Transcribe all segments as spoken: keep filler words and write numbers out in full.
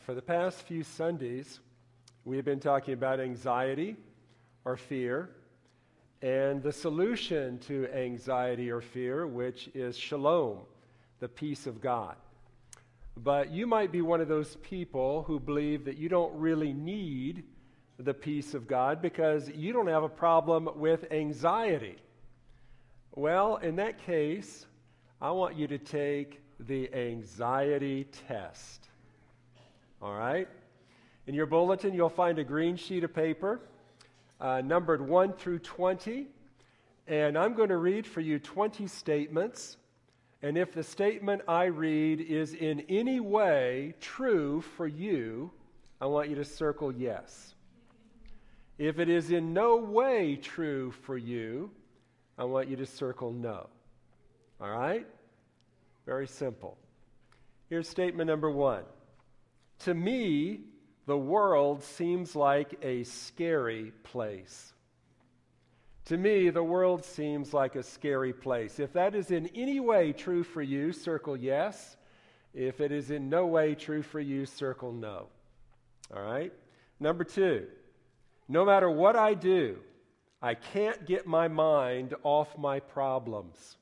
For the past few Sundays, we have been talking about anxiety or fear and the solution to anxiety or fear, which is shalom, the peace of God. But you might be one of those people who believe that you don't really need the peace of God because you don't have a problem with anxiety. Well, in that case, I want you to take the anxiety test. All right? In your bulletin, you'll find a green sheet of paper, uh, numbered one through twenty, and I'm going to read for you twenty statements, and if the statement I read is in any way true for you, I want you to circle yes. If it is in no way true for you, I want you to circle no. All right? Very simple. Here's statement number one. To me, the world seems like a scary place. To me, the world seems like a scary place. If that is in any way true for you, circle yes. If it is in no way true for you, circle no. All right? Number two, no matter what I do, I can't get my mind off my problems.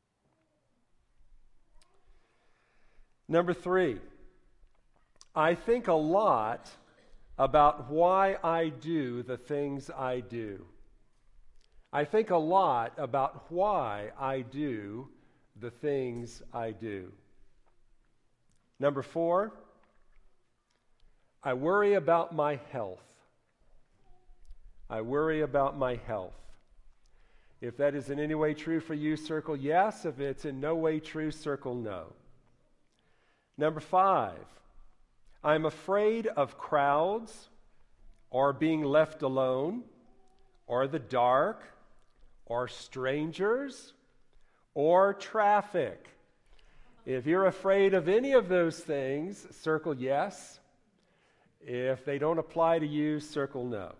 Number three, I think a lot about why I do the things I do. I think a lot about why I do the things I do. Number four, I worry about my health. I worry about my health. If that is in any way true for you, circle yes. If it's in no way true, circle no. Number five, I'm afraid of crowds or being left alone or the dark or strangers or traffic. If you're afraid of any of those things, circle yes. If they don't apply to you, circle no.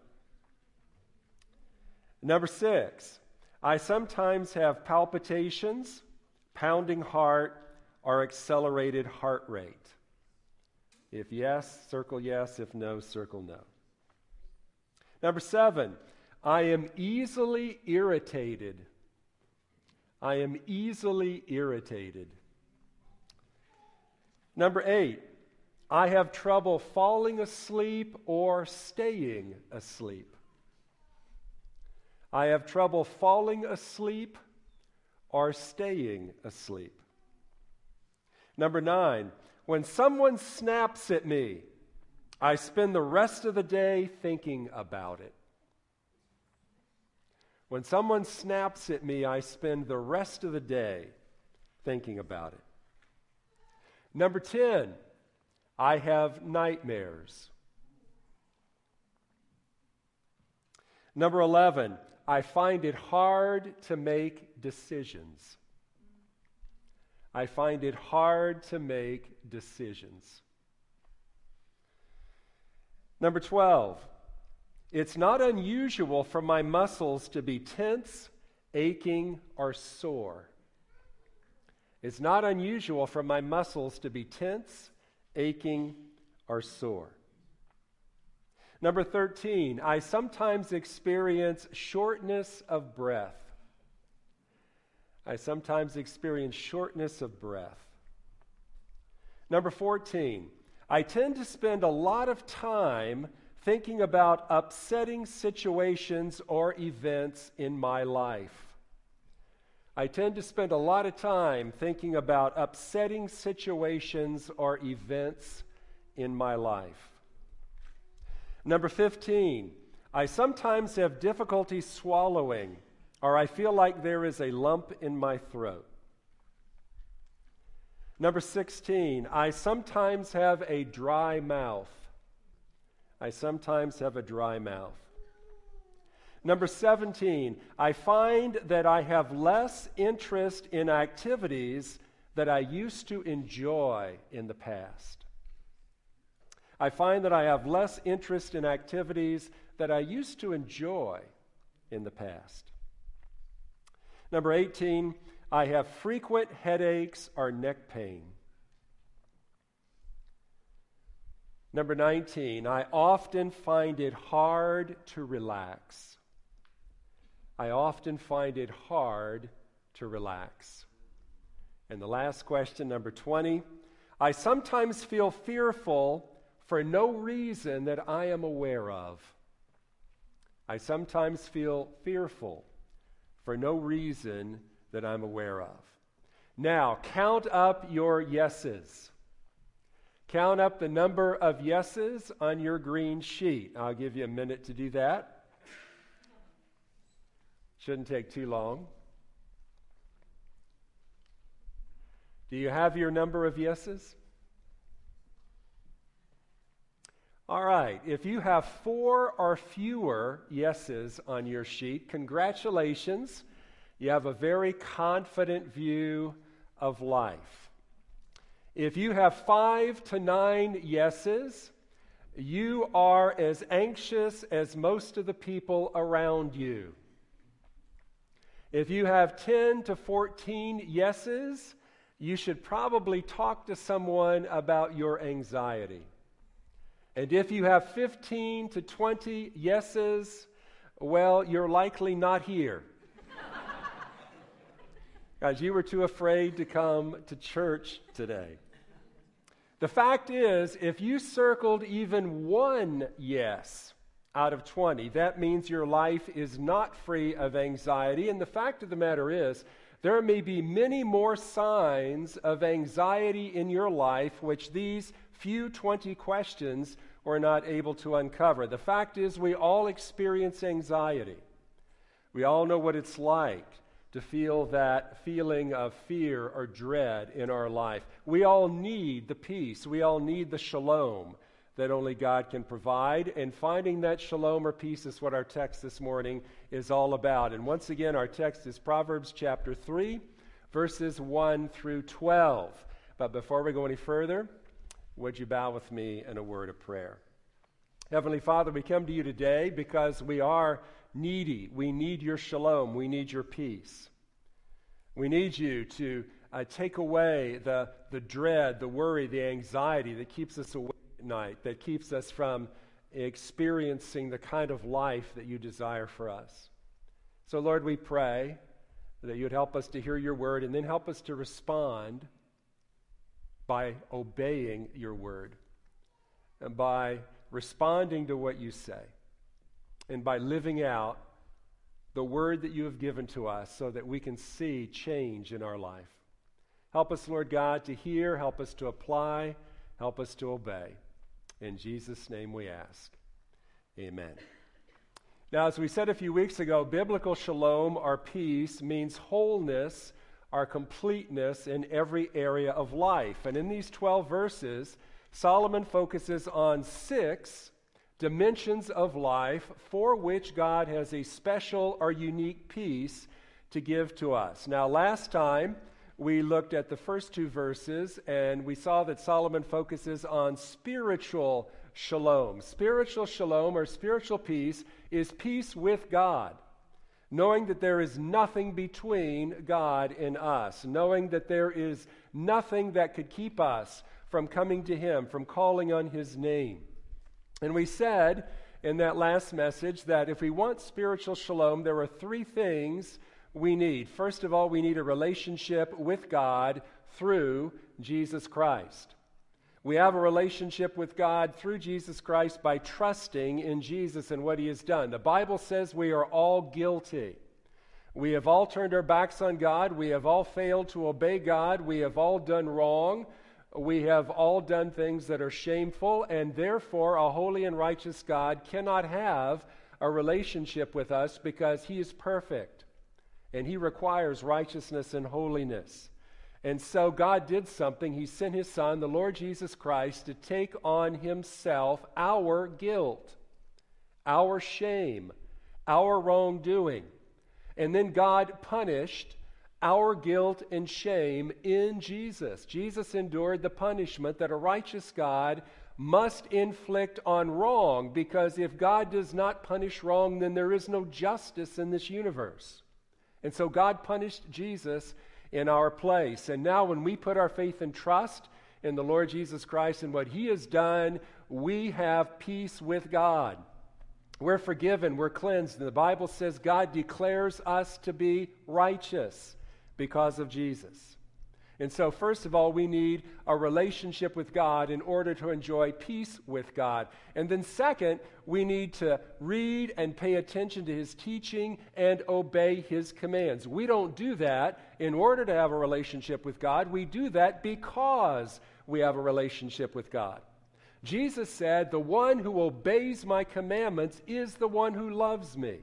Number six, I sometimes have palpitations, pounding heart, or accelerated heart rate. If yes, circle yes. If no, circle no. Number seven, I am easily irritated. I am easily irritated. Number eight, I have trouble falling asleep or staying asleep. I have trouble falling asleep or staying asleep. Number nine, when someone snaps at me, I spend the rest of the day thinking about it. When someone snaps at me, I spend the rest of the day thinking about it. Number ten, I have nightmares. Number eleven, I find it hard to make decisions. I find it hard to make decisions. Number twelve, it's not unusual for my muscles to be tense, aching, or sore. It's not unusual for my muscles to be tense, aching, or sore. Number thirteen, I sometimes experience shortness of breath. I sometimes experience shortness of breath. Number fourteen, I tend to spend a lot of time thinking about upsetting situations or events in my life. I tend to spend a lot of time thinking about upsetting situations or events in my life. Number fifteen, I sometimes have difficulty swallowing, or I feel like there is a lump in my throat. Number sixteen, I sometimes have a dry mouth. I sometimes have a dry mouth. Number seventeen, I find that I have less interest in activities that I used to enjoy in the past. I find that I have less interest in activities that I used to enjoy in the past. Number eighteen, I have frequent headaches or neck pain. Number nineteen, I often find it hard to relax. I often find it hard to relax. And the last question, number twenty, I sometimes feel fearful for no reason that I am aware of. I sometimes feel fearful for no reason that I'm aware of. Now, count up your yeses. Count up the number of yeses on your green sheet. I'll give you a minute to do that. Shouldn't take too long. Do you have your number of yeses? All right. If you have four or fewer yeses on your sheet, congratulations. You have a very confident view of life. If you have five to nine yeses, you are as anxious as most of the people around you. If you have ten to fourteen yeses, you should probably talk to someone about your anxiety. And if you have fifteen to twenty yeses, well, you're likely not here. Guys, you were too afraid to come to church today. The fact is, if you circled even one yes out of twenty, that means your life is not free of anxiety. And the fact of the matter is, there may be many more signs of anxiety in your life which these few twenty questions were not able to uncover. The fact is, we all experience anxiety. We all know what it's like to feel that feeling of fear or dread in our life. We all need the peace. We all need the shalom that only God can provide. And finding that shalom or peace is what our text this morning is all about. And once again, our text is Proverbs chapter three, verses one through twelve. But before we go any further, would you bow with me in a word of prayer? Heavenly Father, we come to you today because we are needy. We need your shalom. We need your peace. We need you to uh, take away the, the dread, the worry, the anxiety that keeps us awake at night, that keeps us from experiencing the kind of life that you desire for us. So, Lord, we pray that you'd help us to hear your word and then help us to respond by obeying your word and by responding to what you say, and by living out the word that you have given to us so that we can see change in our life. Help us, Lord God, to hear, help us to apply, help us to obey. In Jesus' name we ask. Amen. Now, as we said a few weeks ago, biblical shalom, or peace, means wholeness, or completeness in every area of life. And in these twelve verses, Solomon focuses on six dimensions of life for which God has a special or unique peace to give to us. Now, last time we looked at the first two verses and we saw that Solomon focuses on spiritual shalom. Spiritual shalom, or spiritual peace, is peace with God, knowing that there is nothing between God and us, knowing that there is nothing that could keep us from coming to him, from calling on his name. And we said in that last message that if we want spiritual shalom, there are three things we need. First of all, we need a relationship with God through Jesus Christ. We have a relationship with God through Jesus Christ by trusting in Jesus and what he has done. The Bible says we are all guilty. We have all turned our backs on God. We have all failed to obey God. We have all done wrong. We have all done things that are shameful, and therefore a holy and righteous God cannot have a relationship with us because he is perfect, and he requires righteousness and holiness. And so God did something. He sent his Son, the Lord Jesus Christ, to take on himself our guilt, our shame, our wrongdoing. And then God punished our guilt and shame in Jesus. Jesus endured the punishment that a righteous God must inflict on wrong, because if God does not punish wrong, then there is no justice in this universe. And so God punished Jesus in our place. And now when we put our faith and trust in the Lord Jesus Christ and what he has done, we have peace with God. We're forgiven, we're cleansed, and the Bible says God declares us to be righteous because of Jesus. And so, first of all, we need a relationship with God in order to enjoy peace with God. And then second, we need to read and pay attention to His teaching and obey His commands. We don't do that in order to have a relationship with God. We do that because we have a relationship with God. Jesus said, "The one who obeys my commandments is the one who loves me."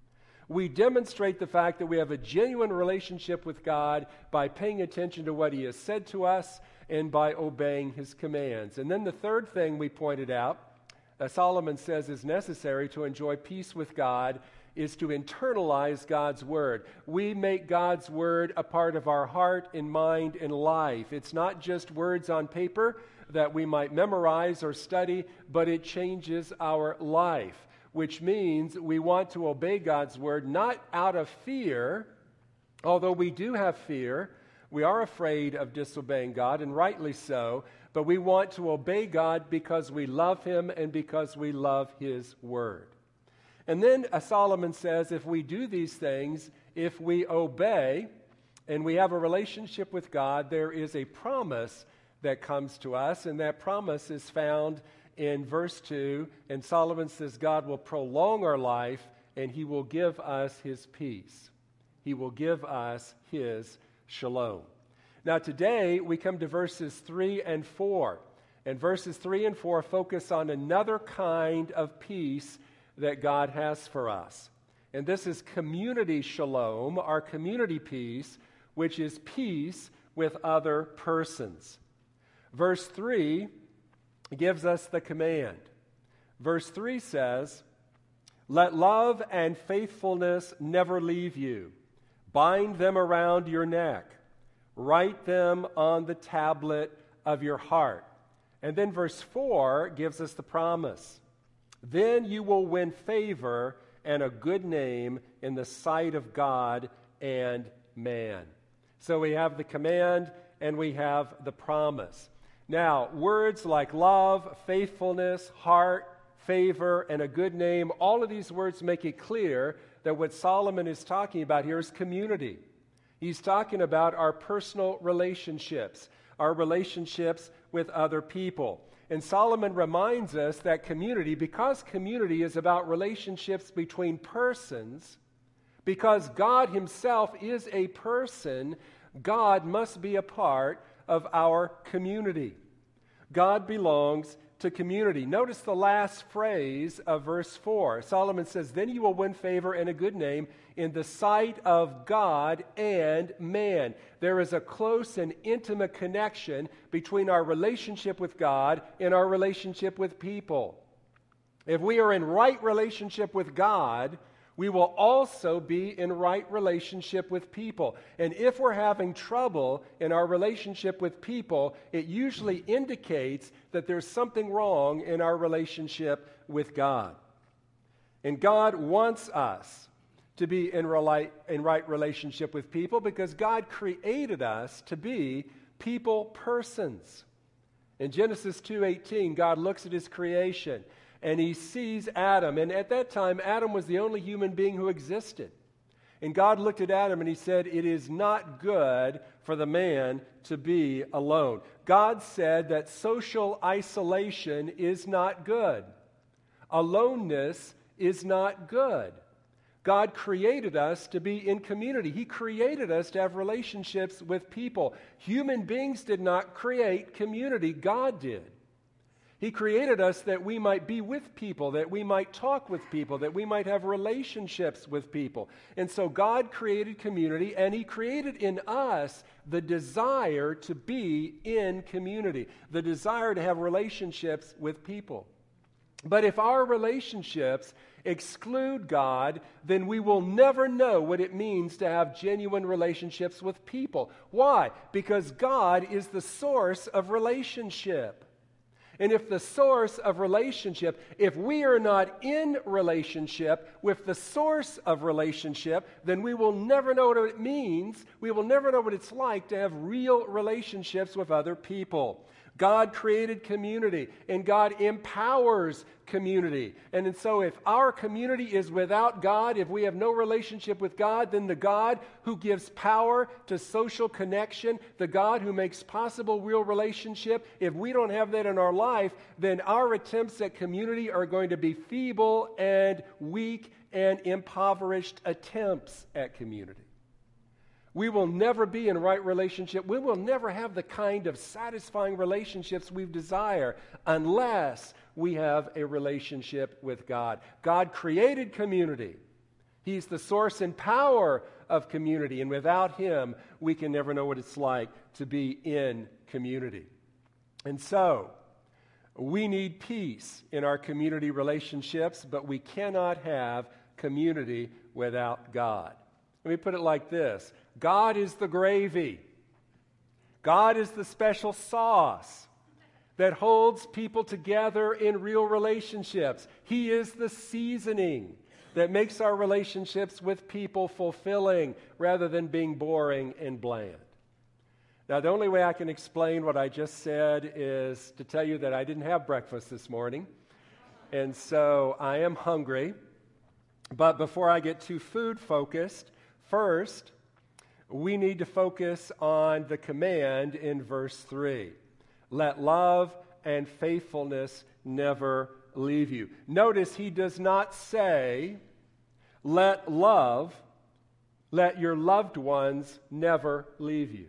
We demonstrate the fact that we have a genuine relationship with God by paying attention to what He has said to us and by obeying His commands. And then the third thing we pointed out, uh, Solomon says is necessary to enjoy peace with God, is to internalize God's Word. We make God's Word a part of our heart and mind and life. It's not just words on paper that we might memorize or study, but it changes our life, which means we want to obey God's Word not out of fear, although we do have fear. We are afraid of disobeying God, and rightly so, but we want to obey God because we love Him and because we love His Word. And then uh, Solomon says if we do these things, if we obey and we have a relationship with God, there is a promise that comes to us, and that promise is found in verse two, and Solomon says God will prolong our life and He will give us His peace. He will give us His shalom. Now today we come to verses three and four, and verses three and four focus on another kind of peace that God has for us. And this is community shalom, our community peace, which is peace with other persons. Verse three gives us the command. Verse three says, "Let love and faithfulness never leave you. Bind them around your neck. Write them on the tablet of your heart." And then verse four gives us the promise. "Then you will win favor and a good name in the sight of God and man." So we have the command and we have the promise. Now, words like love, faithfulness, heart, favor, and a good name, all of these words make it clear that what Solomon is talking about here is community. He's talking about our personal relationships, our relationships with other people. And Solomon reminds us that community, because community is about relationships between persons, because God Himself is a person, God must be a part of our community. God belongs to community. Notice the last phrase of verse four. Solomon says, "Then you will win favor and a good name in the sight of God and man." There is a close and intimate connection between our relationship with God and our relationship with people. If we are in right relationship with God, we will also be in right relationship with people. And if we're having trouble in our relationship with people, it usually indicates that there's something wrong in our relationship with God. And God wants us to be in, reli- in right relationship with people because God created us to be people persons. In Genesis two eighteen, God looks at His creation and He sees Adam. And at that time, Adam was the only human being who existed. And God looked at Adam and He said, "It is not good for the man to be alone." God said that social isolation is not good. Aloneness is not good. God created us to be in community. He created us to have relationships with people. Human beings did not create community. God did. He created us that we might be with people, that we might talk with people, that we might have relationships with people. And so God created community, and He created in us the desire to be in community, the desire to have relationships with people. But if our relationships exclude God, then we will never know what it means to have genuine relationships with people. Why? Because God is the source of relationship. And if the source of relationship, if we are not in relationship with the source of relationship, then we will never know what it means. We will never know what it's like to have real relationships with other people. God created community, and God empowers community. And, and so if our community is without God, if we have no relationship with God, then the God who gives power to social connection, the God who makes possible real relationship, if we don't have that in our life, then our attempts at community are going to be feeble and weak and impoverished attempts at community. We will never be in right relationship. We will never have the kind of satisfying relationships we desire unless we have a relationship with God. God created community. He's the source and power of community, and without Him, we can never know what it's like to be in community. And so, we need peace in our community relationships, but we cannot have community without God. Let me put it like this. God is the gravy. God is the special sauce that holds people together in real relationships. He is the seasoning that makes our relationships with people fulfilling rather than being boring and bland. Now, the only way I can explain what I just said is to tell you that I didn't have breakfast this morning, and so I am hungry. But before I get too food-focused, first, we need to focus on the command in verse three. Let love and faithfulness never leave you. Notice he does not say, let love, let your loved ones never leave you.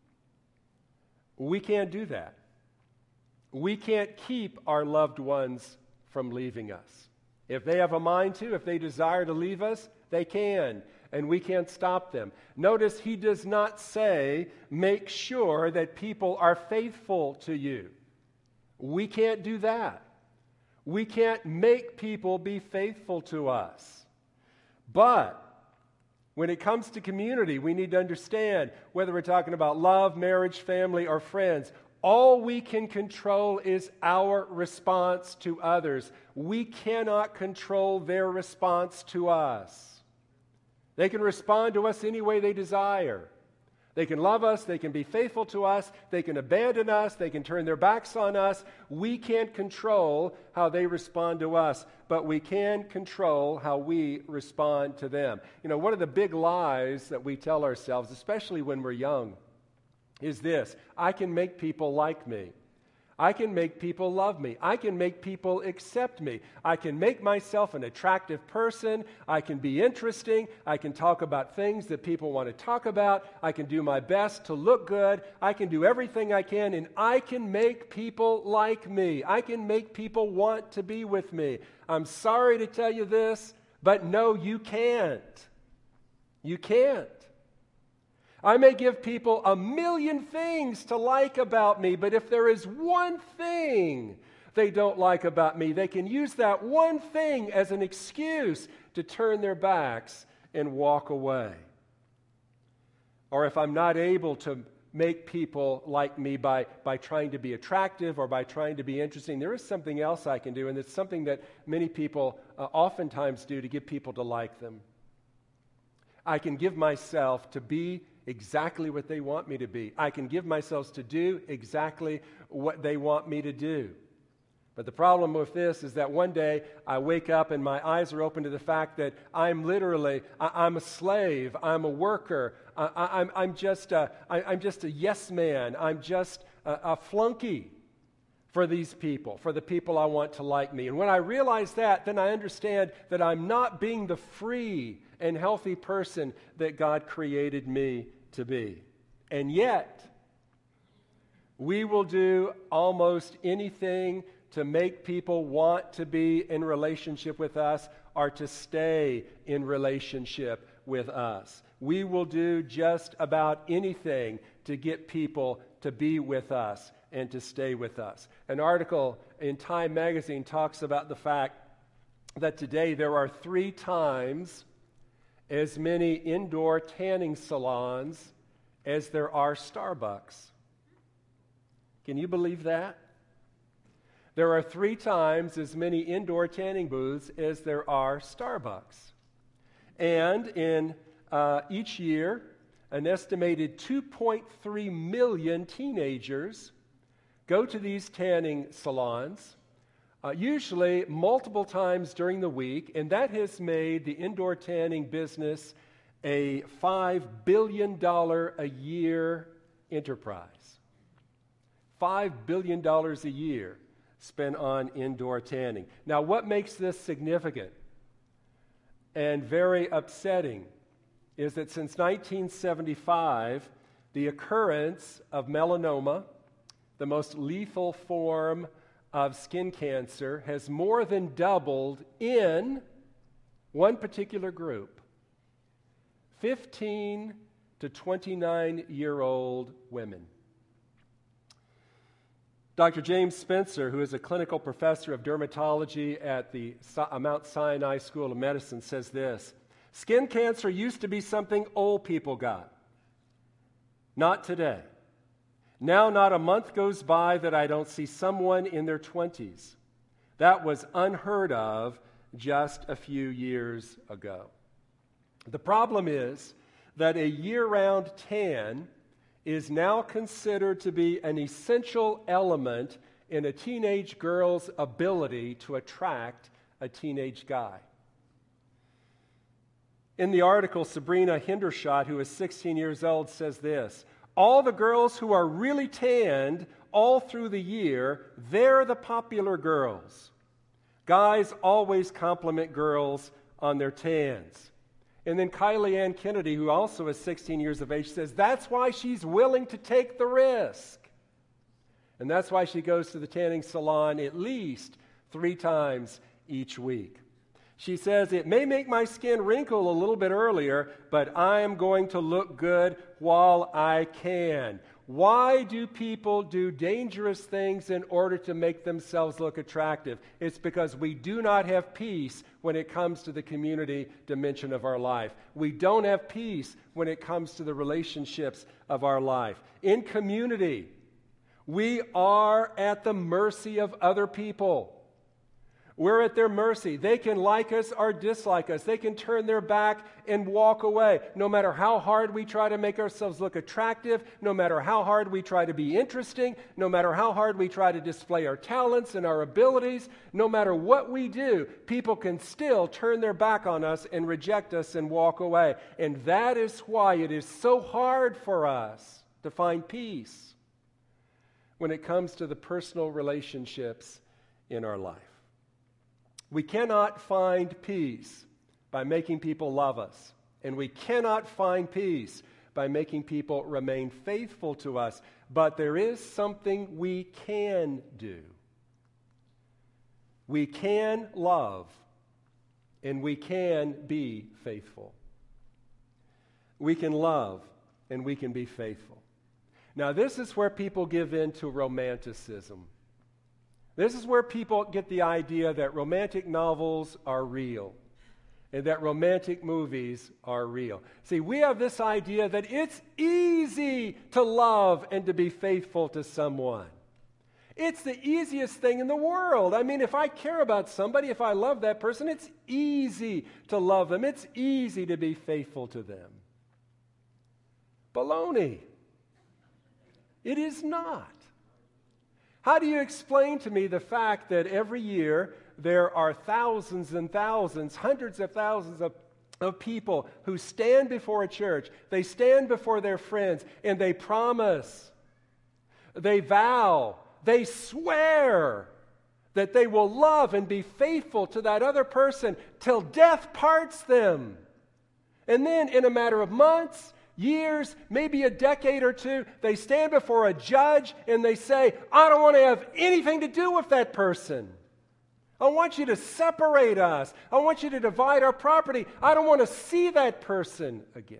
We can't do that. We can't keep our loved ones from leaving us. If they have a mind to, if they desire to leave us, they can. And we can't stop them. Notice he does not say, make sure that people are faithful to you. We can't do that. We can't make people be faithful to us. But when it comes to community, we need to understand, whether we're talking about love, marriage, family, or friends, all we can control is our response to others. We cannot control their response to us. They can respond to us any way they desire. They can love us, they can be faithful to us, they can abandon us, they can turn their backs on us. We can't control how they respond to us, but we can control how we respond to them. You know, one of the big lies that we tell ourselves, especially when we're young, is this: I can make people like me. I can make people love me. I can make people accept me. I can make myself an attractive person. I can be interesting. I can talk about things that people want to talk about. I can do my best to look good. I can do everything I can, and I can make people like me. I can make people want to be with me. I'm sorry to tell you this, but no, you can't. You can't. I may give people a million things to like about me, but if there is one thing they don't like about me, they can use that one thing as an excuse to turn their backs and walk away. Or if I'm not able to make people like me by, by trying to be attractive or by trying to be interesting, there is something else I can do, and it's something that many people uh, oftentimes do to get people to like them. I can give myself to be exactly what they want me to be. I can give myself to do exactly what they want me to do. But the problem with this is that one day I wake up and my eyes are open to the fact that I'm literally, I, I'm a slave, I'm a worker, I, I, I'm, I'm, just a, I, I'm just a yes man, I'm just a, a flunky for these people, for the people I want to like me. And when I realize that, then I understand that I'm not being the free and healthy person that God created me to be. And yet, we will do almost anything to make people want to be in relationship with us or to stay in relationship with us. We will do just about anything to get people to be with us and to stay with us. An article in Time magazine talks about the fact that today there are three times as many indoor tanning salons as there are Starbucks. Can you believe that? There are three times as many indoor tanning booths as there are Starbucks. And in uh, each year, an estimated two point three million teenagers go to these tanning salons, uh, usually multiple times during the week, and that has made the indoor tanning business a five billion dollars a year enterprise. five billion dollars a year spent on indoor tanning. Now, what makes this significant and very upsetting is that since nineteen seventy-five, the occurrence of melanoma, the most lethal form of skin cancer, has more than doubled in one particular group, fifteen to twenty-nine-year-old women. Doctor James Spencer, who is a clinical professor of dermatology at the Mount Sinai School of Medicine, says this: skin cancer used to be something old people got. Not today. Now not a month goes by that I don't see someone in their twenties. That was unheard of just a few years ago. The problem is that a year-round tan is now considered to be an essential element in a teenage girl's ability to attract a teenage guy. In the article, Sabrina Hendershot, who is sixteen years old, says this: all the girls who are really tanned all through the year, they're the popular girls. Guys always compliment girls on their tans. And then Kylie Ann Kennedy, who also is sixteen years of age, says that's why she's willing to take the risk. And that's why she goes to the tanning salon at least three times each week. She says, it may make my skin wrinkle a little bit earlier, but I'm going to look good while I can. Why do people do dangerous things in order to make themselves look attractive? It's because we do not have peace when it comes to the community dimension of our life. We don't have peace when it comes to the relationships of our life. In community, we are at the mercy of other people. We're at their mercy. They can like us or dislike us. They can turn their back and walk away. No matter how hard we try to make ourselves look attractive, no matter how hard we try to be interesting, no matter how hard we try to display our talents and our abilities, no matter what we do, people can still turn their back on us and reject us and walk away. And that is why it is so hard for us to find peace when it comes to the personal relationships in our life. We cannot find peace by making people love us, and we cannot find peace by making people remain faithful to us, but there is something we can do. We can love, and we can be faithful. We can love, and we can be faithful. Now, this is where people give in to romanticism. This is where people get the idea that romantic novels are real and that romantic movies are real. See, we have this idea that it's easy to love and to be faithful to someone. It's the easiest thing in the world. I mean, if I care about somebody, if I love that person, it's easy to love them. It's easy to be faithful to them. Baloney. It is not. How do you explain to me the fact that every year there are thousands and thousands, hundreds of thousands of, of people who stand before a church, they stand before their friends, and they promise, they vow, they swear that they will love and be faithful to that other person till death parts them. And then in a matter of months, years, maybe a decade or two, they stand before a judge and they say, I don't want to have anything to do with that person. I want you to separate us. I want you to divide our property. I don't want to see that person again.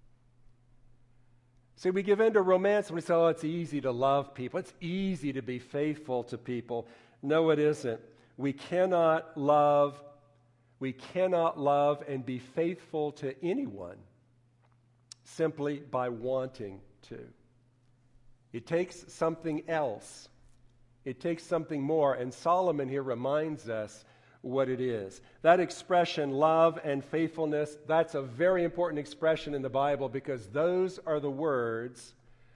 See, we give in to romance and we say, oh, it's easy to love people. It's easy to be faithful to people. No, it isn't. We cannot love, we cannot love and be faithful to anyone simply by wanting to. It takes something else. It takes something more, and Solomon here reminds us what it is. That expression, love and faithfulness, that's a very important expression in the Bible because those are the words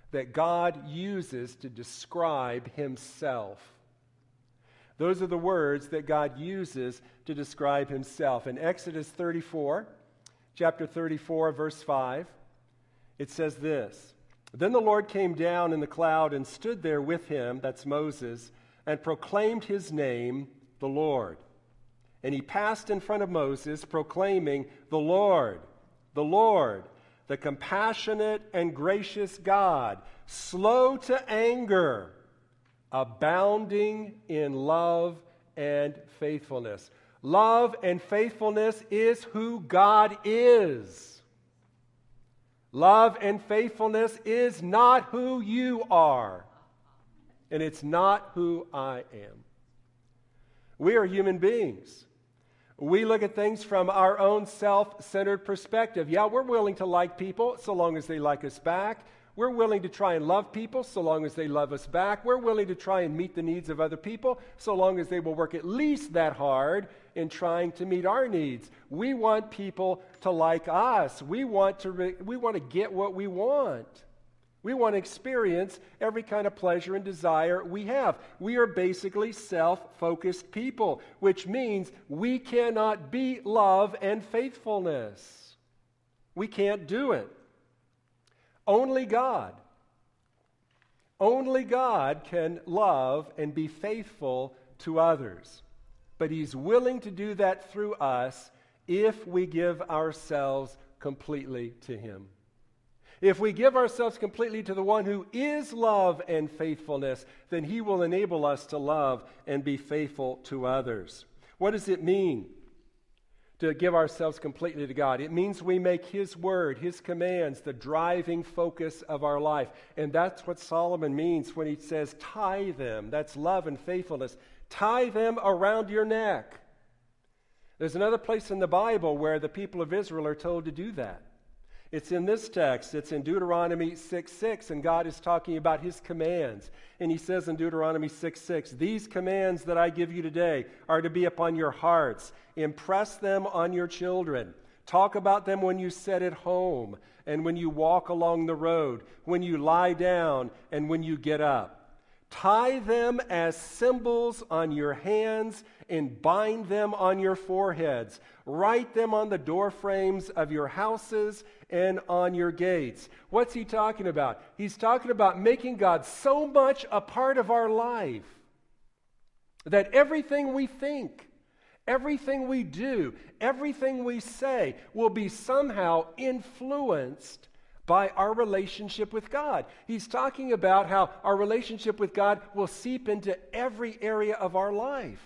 that God uses to describe himself. Those are the words that God uses to describe himself. In Exodus thirty-four, chapter thirty-four, verse five, it says this, "Then the Lord came down in the cloud and stood there with him," that's Moses, "and proclaimed his name, the Lord. And he passed in front of Moses, proclaiming, 'The Lord, the Lord, the compassionate and gracious God, slow to anger, abounding in love and faithfulness.'" Love and faithfulness is who God is. Love and faithfulness is not who you are. And it's not who I am. We are human beings. We look at things from our own self-centered perspective. Yeah, we're willing to like people so long as they like us back. We're willing to try and love people so long as they love us back. We're willing to try and meet the needs of other people so long as they will work at least that hard in trying to meet our needs. We want people to like us. We want to re- we want to get what we want. We want to experience every kind of pleasure and desire we have. We are basically self-focused people, which means we cannot be love and faithfulness. We can't do it. Only God, only God can love and be faithful to others. But he's willing to do that through us if we give ourselves completely to him. If we give ourselves completely to the one who is love and faithfulness, then he will enable us to love and be faithful to others. What does it mean to give ourselves completely to God? It means we make his word, his commands, the driving focus of our life. And that's what Solomon means when he says, tie them. That's love and faithfulness. Tie them around your neck. There's another place in the Bible where the people of Israel are told to do that. It's in this text. It's in Deuteronomy six six, and God is talking about his commands. And he says in Deuteronomy six six, "These commands that I give you today are to be upon your hearts. Impress them on your children. Talk about them when you sit at home and when you walk along the road, when you lie down and when you get up. Tie them as symbols on your hands and bind them on your foreheads. Write them on the door frames of your houses and on your gates." What's he talking about? He's talking about making God so much a part of our life that everything we think, everything we do, everything we say will be somehow influenced by our relationship with God. He's talking about how our relationship with God will seep into every area of our life.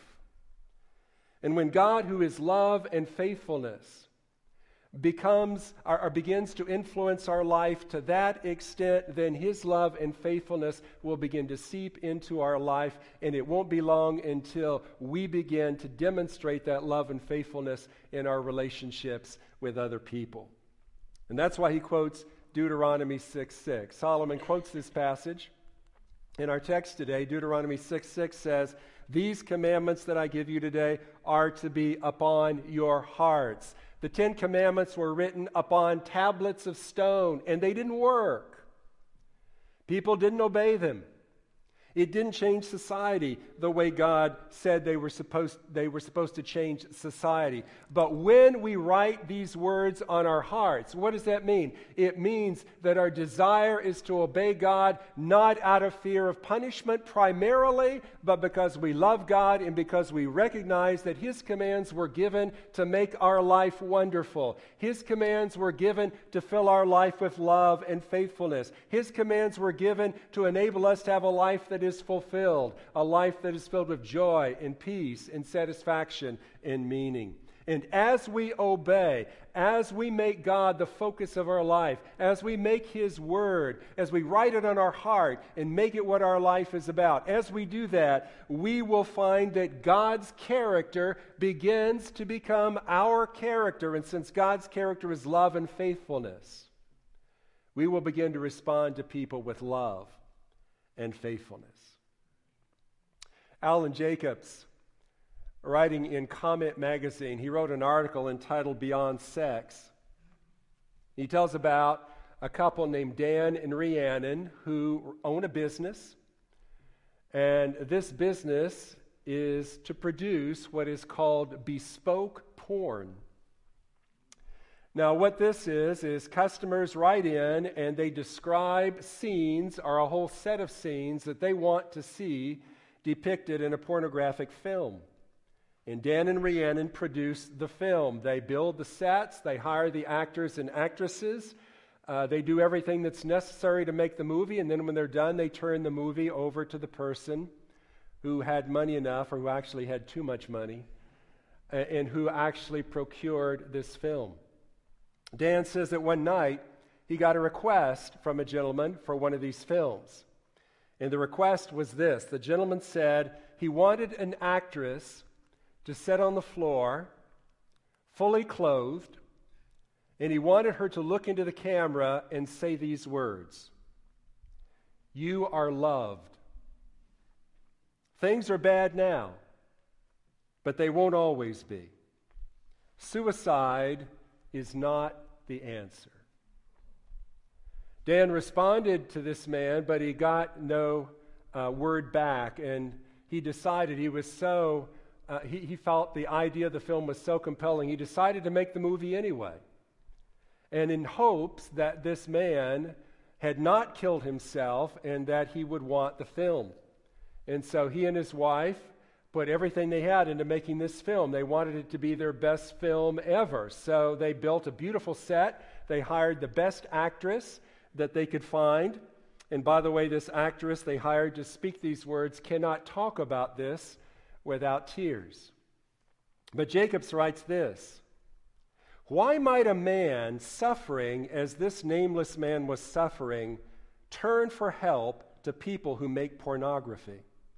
And when God, who is love and faithfulness, becomes or, or begins to influence our life to that extent, then his love and faithfulness will begin to seep into our life, and it won't be long until we begin to demonstrate that love and faithfulness in our relationships with other people. And that's why he quotes Deuteronomy six six. Solomon quotes this passage in our text today. Deuteronomy six six says, "These commandments that I give you today are to be upon your hearts." The Ten Commandments were written upon tablets of stone, and they didn't work. People didn't obey them. It didn't change society the way God said they were supposed they were supposed to change society. But when we write these words on our hearts, what does that mean? It means that our desire is to obey God not out of fear of punishment primarily, but because we love God and because we recognize that his commands were given to make our life wonderful. His commands were given to fill our life with love and faithfulness. His commands were given to enable us to have a life that is fulfilled, a life that is filled with joy and peace and satisfaction and meaning. And as we obey, as we make God the focus of our life, as we make his word, as we write it on our heart and make it what our life is about, as we do that, we will find that God's character begins to become our character. And since God's character is love and faithfulness, we will begin to respond to people with love and faithfulness. Alan Jacobs, writing in Comment magazine, he wrote an article entitled "Beyond Sex." He tells about a couple named Dan and Rhiannon who own a business, and this business is to produce what is called bespoke porn. Now, what this is, is customers write in and they describe scenes or a whole set of scenes that they want to see depicted in a pornographic film. And Dan and Rhiannon produce the film. They build the sets, they hire the actors and actresses, uh, they do everything that's necessary to make the movie, and then when they're done, they turn the movie over to the person who had money enough, or who actually had too much money, and, and who actually procured this film. Dan says that one night he got a request from a gentleman for one of these films. And the request was this. The gentleman said he wanted an actress to sit on the floor, fully clothed, and he wanted her to look into the camera and say these words: "You are loved. Things are bad now, but they won't always be. Suicide is not the answer." Dan responded to this man, but he got no uh, word back, and he decided he was so, uh, he, he felt the idea of the film was so compelling, he decided to make the movie anyway. And in hopes that this man had not killed himself and that he would want the film. And so he and his wife put everything they had into making this film. They wanted it to be their best film ever. So they built a beautiful set. They hired the best actress that they could find. And by the way, this actress they hired to speak these words cannot talk about this without tears. But Jacobs writes this: "Why might a man suffering as this nameless man was suffering turn for help to people who make pornography?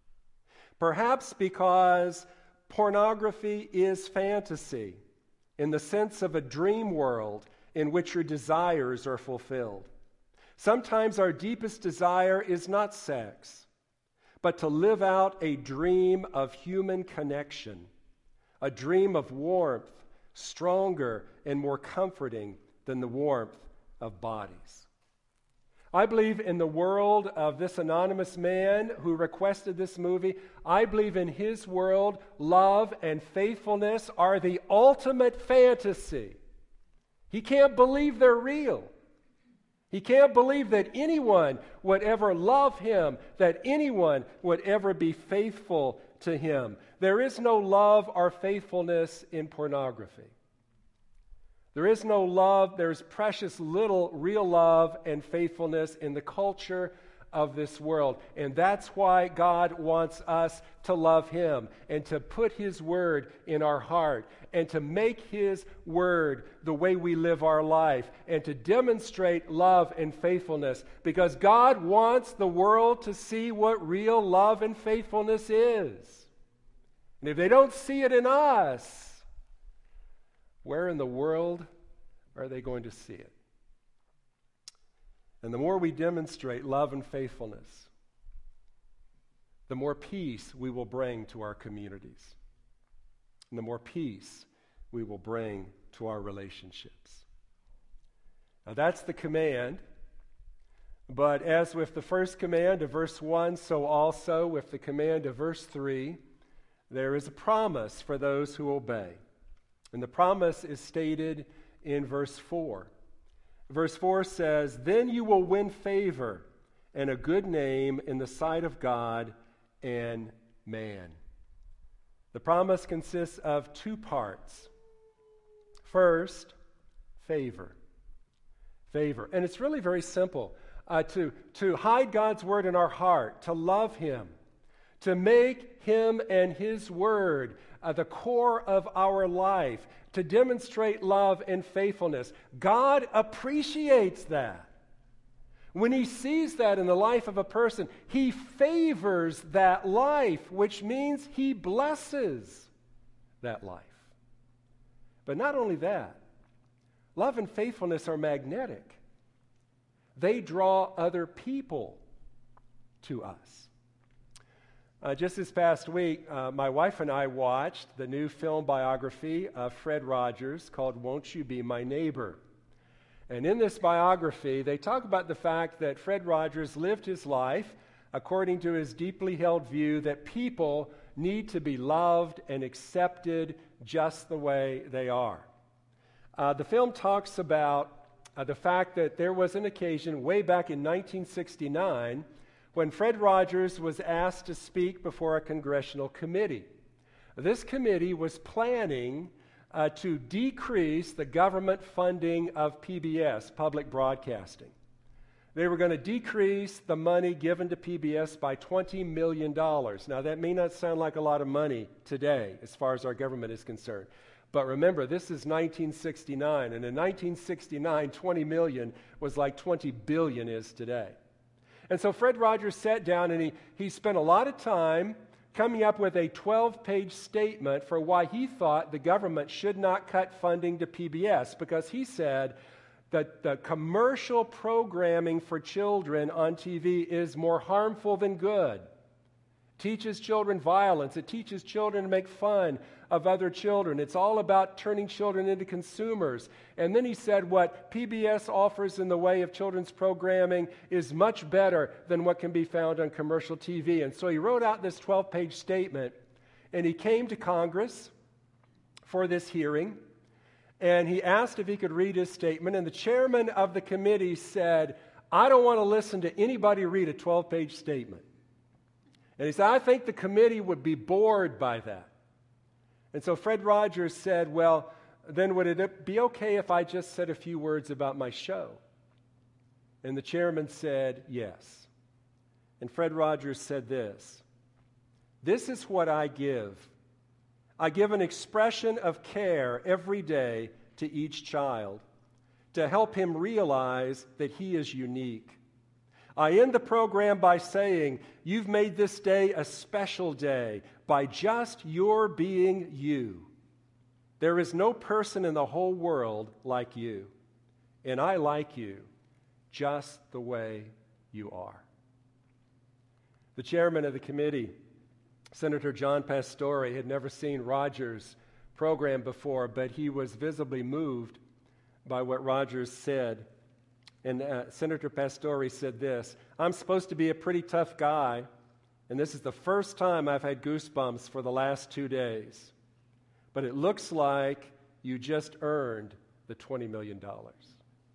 Perhaps because pornography is fantasy, in the sense of a dream world in which your desires are fulfilled. Sometimes our deepest desire is not sex, but to live out a dream of human connection, a dream of warmth, stronger and more comforting than the warmth of bodies." I believe in the world of this anonymous man who requested this movie. I believe in his world, love and faithfulness are the ultimate fantasy. He can't believe they're real. He can't believe that anyone would ever love him, that anyone would ever be faithful to him. There is no love or faithfulness in pornography. There is no love, there's precious little real love and faithfulness in the culture of this world. And that's why God wants us to love him and to put his word in our heart and to make his word the way we live our life and to demonstrate love and faithfulness, because God wants the world to see what real love and faithfulness is. And if they don't see it in us, where in the world are they going to see it? And the more we demonstrate love and faithfulness, the more peace we will bring to our communities. And the more peace we will bring to our relationships. Now that's the command. But as with the first command of verse one, so also with the command of verse three, there is a promise for those who obey. And the promise is stated in verse four. Verse four says, "Then you will win favor and a good name in the sight of God and man." The promise consists of two parts. First, favor. Favor. And it's really very simple. Uh, to, to hide God's word in our heart, to love him, to make him and his word uh, the core of our life, to demonstrate love and faithfulness. God appreciates that. When he sees that in the life of a person, he favors that life, which means he blesses that life. But not only that, love and faithfulness are magnetic. They draw other people to us. Uh, just this past week, uh, my wife and I watched the new film biography of Fred Rogers called Won't You Be My Neighbor? And in this biography, they talk about the fact that Fred Rogers lived his life according to his deeply held view that people need to be loved and accepted just the way they are. Uh, the film talks about uh, the fact that there was an occasion way back in nineteen sixty-nine when Fred Rogers was asked to speak before a congressional committee. This committee was planning uh, to decrease the government funding of P B S, public broadcasting. They were going to decrease the money given to P B S by twenty million dollars. Now, that may not sound like a lot of money today as far as our government is concerned. But remember, this is nineteen sixty-nine, and in nineteen sixty-nine, twenty million was like twenty billion is today. And so Fred Rogers sat down and he, he spent a lot of time coming up with a twelve-page statement for why he thought the government should not cut funding to P B S, because he said that the commercial programming for children on T V is more harmful than good. It teaches children violence. It teaches children to make fun of other children. It's all about turning children into consumers. And then he said what P B S offers in the way of children's programming is much better than what can be found on commercial T V. And so he wrote out this twelve-page statement, and he came to Congress for this hearing, and he asked if he could read his statement, and the chairman of the committee said, "I don't want to listen to anybody read a twelve-page statement." And he said, "I think the committee would be bored by that." And so Fred Rogers said, "Well, then would it be okay if I just said a few words about my show?" And the chairman said, "Yes." And Fred Rogers said this, "This is what I give. I give an expression of care every day to each child to help him realize that he is unique. I end the program by saying, you've made this day a special day by just your being you. There is no person in the whole world like you, and I like you just the way you are." The chairman of the committee, Senator John Pastore, had never seen Rogers' program before, but he was visibly moved by what Rogers said. And uh, Senator Pastore said this, "I'm supposed to be a pretty tough guy, and this is the first time I've had goosebumps for the last two days. But it looks like you just earned the twenty million dollars.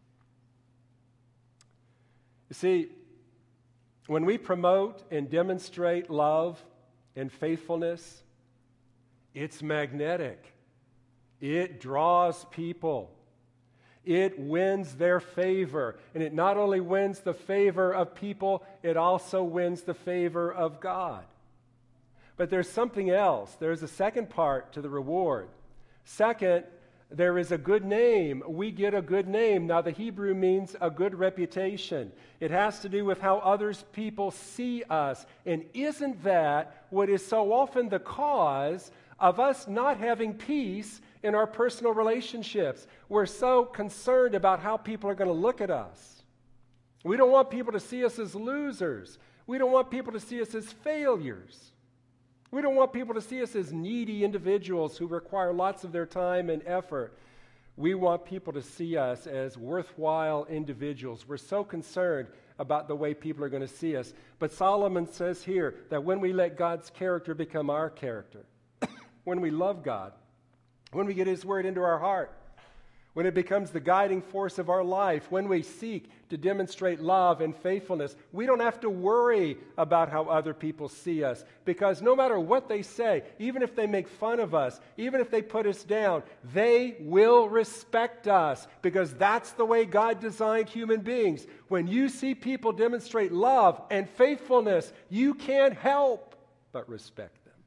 You see, when we promote and demonstrate love and faithfulness, it's magnetic. It draws people. It wins their favor. And it not only wins the favor of people, it also wins the favor of God. But there's something else. There's a second part to the reward. Second, there is a good name. We get a good name. Now, the Hebrew means a good reputation. It has to do with how others people see us. And isn't that what is so often the cause of us not having peace in our personal relationships? We're so concerned about how people are going to look at us. We don't want people to see us as losers. We don't want people to see us as failures. We don't want people to see us as needy individuals who require lots of their time and effort. We want people to see us as worthwhile individuals. We're so concerned about the way people are going to see us. But Solomon says here that when we let God's character become our character, when we love God, when we get His Word into our heart, when it becomes the guiding force of our life, when we seek to demonstrate love and faithfulness, we don't have to worry about how other people see us, because no matter what they say, even if they make fun of us, even if they put us down, they will respect us, because that's the way God designed human beings. When you see people demonstrate love and faithfulness, you can't help but respect them.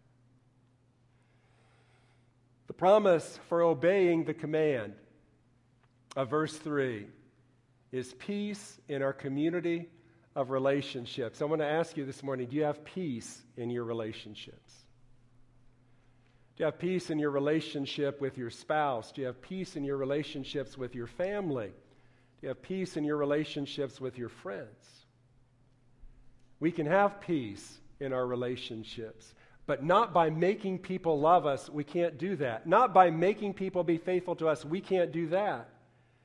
The promise for obeying the command of verse three is peace in our community of relationships. I want to ask you this morning, do you have peace in your relationships? Do you have peace in your relationship with your spouse? Do you have peace in your relationships with your family? Do you have peace in your relationships with your friends? We can have peace in our relationships, but not by making people love us. We can't do that. Not by making people be faithful to us. We can't do that.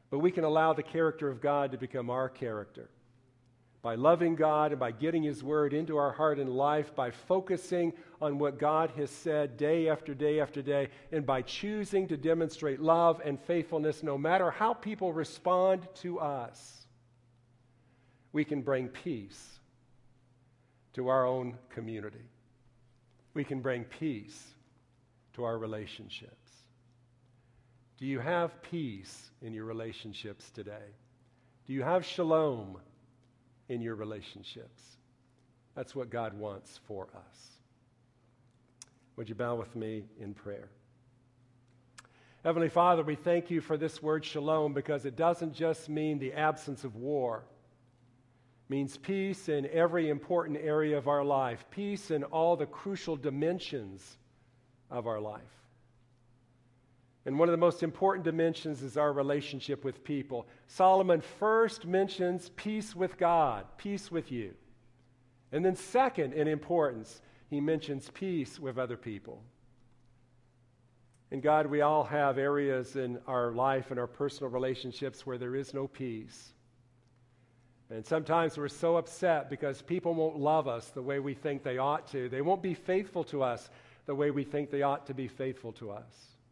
but we can allow the character of God to become our character. By loving God and by getting His Word into our heart and life, by focusing on what God has said day after day after day, and by choosing to demonstrate love and faithfulness no matter how people respond to us, we can bring peace to our own community. We can bring peace to our relationships. Do you have peace in your relationships today? Do you have shalom in your relationships? That's what God wants for us. Would you bow with me in prayer? Heavenly Father, we thank you for this word shalom, because it doesn't just mean the absence of war. It means peace in every important area of our life, peace in all the crucial dimensions of our life. And one of the most important dimensions is our relationship with people. Solomon first mentions peace with God, peace with you. And then second in importance, he mentions peace with other people. And God, we all have areas in our life and our personal relationships where there is no peace. And sometimes we're so upset because people won't love us the way we think they ought to. They won't be faithful to us the way we think they ought to be faithful to us.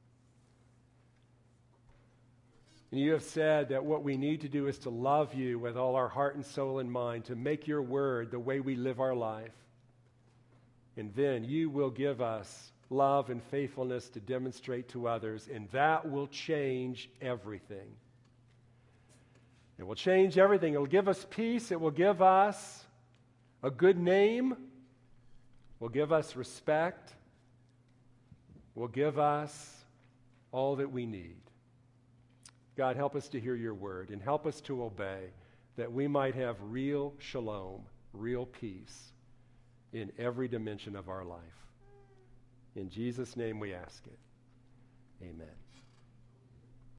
And you have said that what we need to do is to love you with all our heart and soul and mind, to make your word the way we live our life. And then you will give us love and faithfulness to demonstrate to others, and that will change everything. It will change everything. It will give us peace. It will give us a good name. It will give us respect. It will give us all that we need. God, help us to hear your word and help us to obey, that we might have real shalom, real peace in every dimension of our life. In Jesus' name we ask it. Amen.